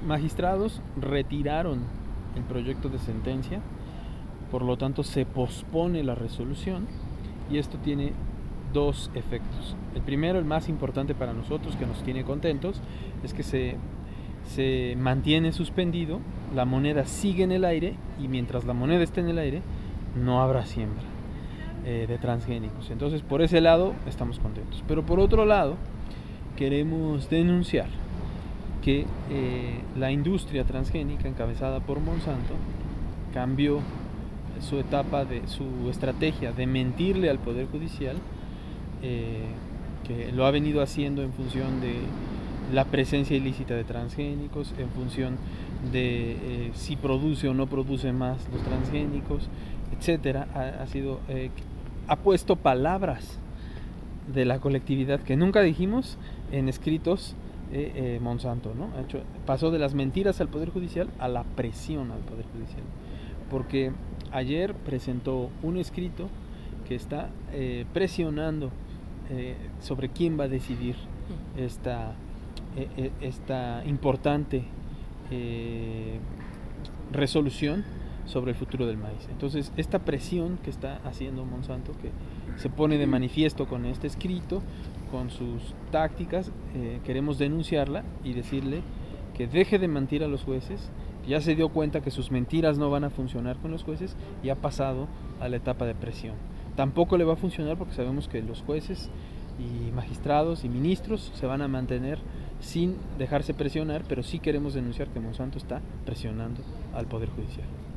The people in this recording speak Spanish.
magistrados retiraron el proyecto de sentencia, por lo tanto se pospone la resolución, y esto tiene dos efectos. El primero, el más importante para nosotros, que nos tiene contentos, es que se mantiene suspendido, la moneda sigue en el aire, y mientras la moneda esté en el aire no habrá siembra de transgénicos. Entonces, por ese lado estamos contentos. Pero por otro lado, queremos denunciar que la industria transgénica encabezada por Monsanto cambió su estrategia de mentirle al Poder Judicial, que lo ha venido haciendo en función de la presencia ilícita de transgénicos, en función de si produce o no produce más los transgénicos, etcétera. Ha puesto palabras de la colectividad que nunca dijimos en escritos. Monsanto, ¿no? Pasó de las mentiras al Poder Judicial a la presión al Poder Judicial, porque ayer presentó un escrito que está presionando sobre quién va a decidir esta importante resolución sobre el futuro del maíz. Entonces, esta presión que está haciendo Monsanto, que se pone de manifiesto con este escrito, con sus tácticas, queremos denunciarla y decirle que deje de mentir a los jueces. Ya se dio cuenta que sus mentiras no van a funcionar con los jueces y ha pasado a la etapa de presión. Tampoco le va a funcionar porque sabemos que los jueces y magistrados y ministros se van a mantener sin dejarse presionar, pero sí queremos denunciar que Monsanto está presionando al Poder Judicial.